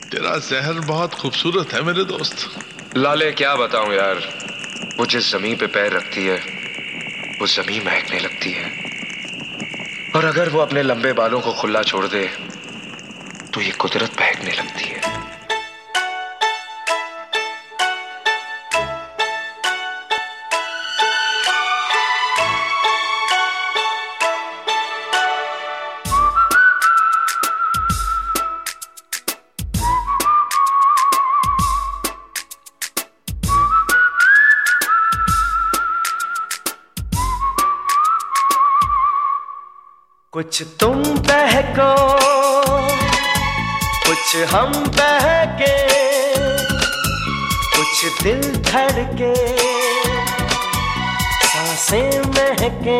तेरा जहर बहुत खूबसूरत है मेरे दोस्त। लाले क्या बताऊं यार, वो जिस जमीन पे पैर रखती है वो जमीन महकने लगती है, और अगर वो अपने लंबे बालों को खुला छोड़ दे तो ये कुदरत बहकने लगती है। कुछ तुम बहको कुछ हम बहके, कुछ दिल धड़के सांसें महके,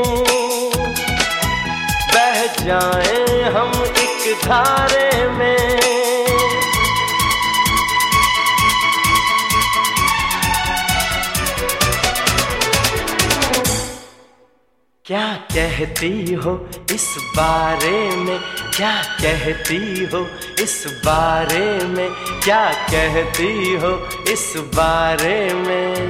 बह जाएं हम एक धारे में। क्या कहती हो इस बारे में, क्या कहती हो इस बारे में, क्या कहती हो इस बारे में।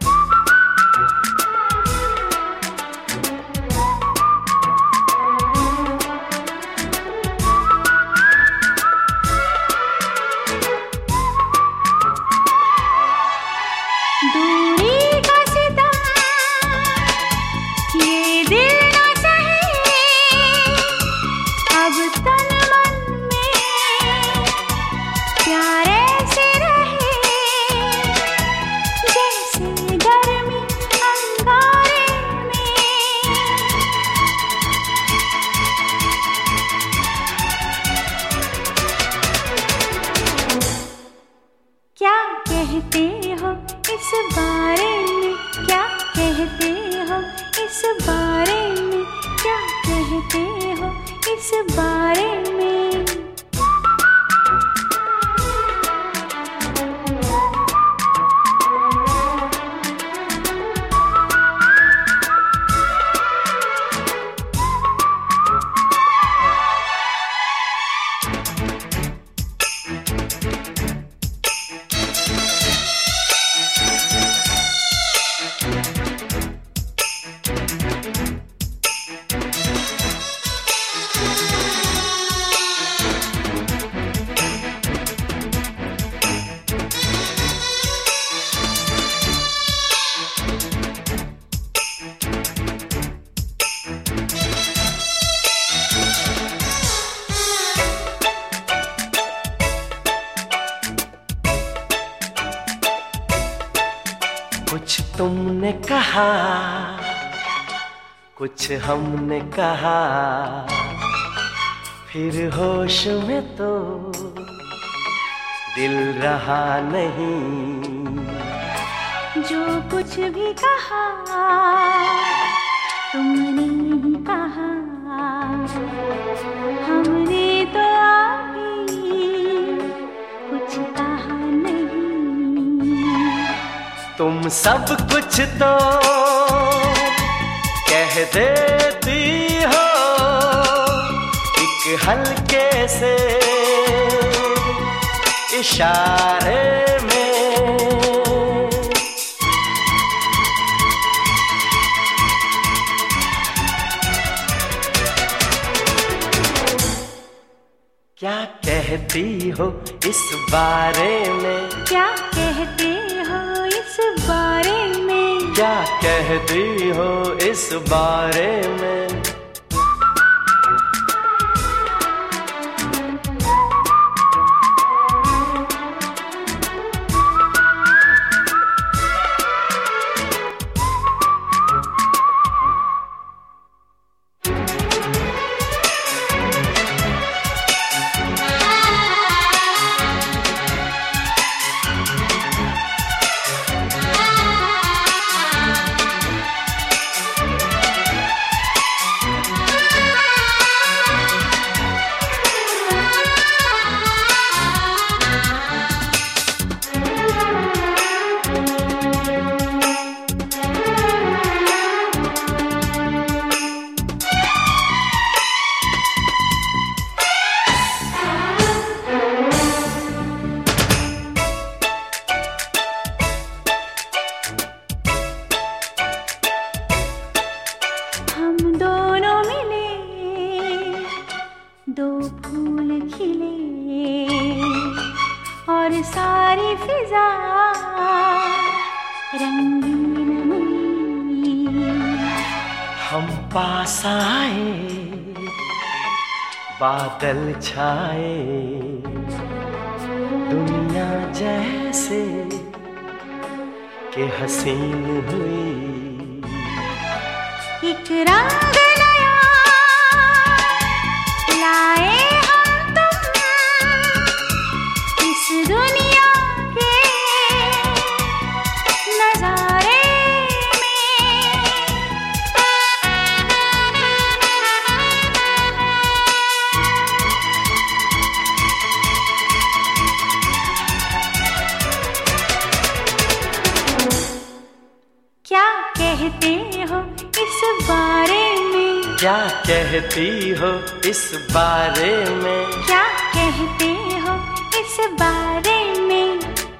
क्या कहते हो इस बारे में, क्या कहते हो इस बारे में, क्या कहते हो इस बारे में। कुछ तुमने कहा कुछ हमने कहा, फिर होश में तो दिल रहा नहीं। जो कुछ भी कहा तुमने ही कहा, हमने तो अभी कुछ कहा नहीं। तुम सब कुछ तो कह देती हो एक हल्के से इशारे में। क्या कहती हो इस बारे में, क्या कहते हो इस बारे में, क्या कहती हो इस बारे में। फूल खिले और सारी फिजा रंगीन हुई। हम पास आए, बादल छाए, दुनिया जैसे कि हसीन हुई। एक रंग नया लाए हम तुम इस दुनिया के नजारे में। क्या कहते हो इस बारे में? क्या कहती हो इस बारे में? क्या कहते हो इस बारे में?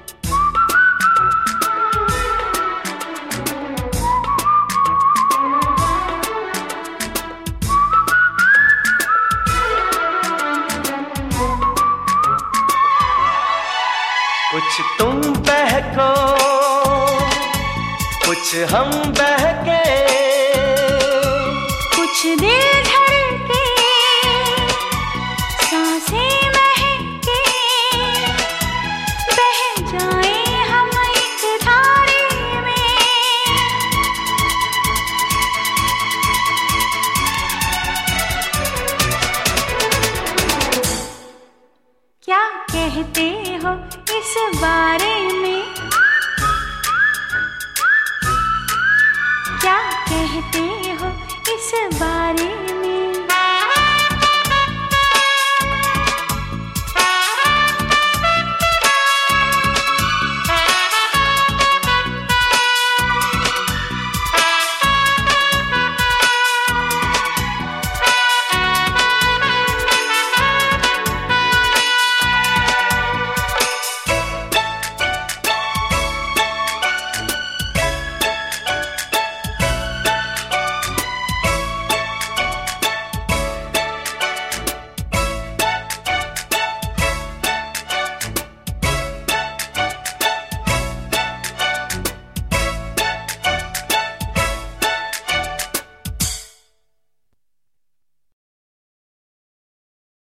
कुछ तुम बहको, कुछ हम बहके, कुछ दिल धड़के, सांसें महके, बह जाएं हम एक धारे में। क्या कहते हो इस बारे में? क्या कहते हो इस बारे में?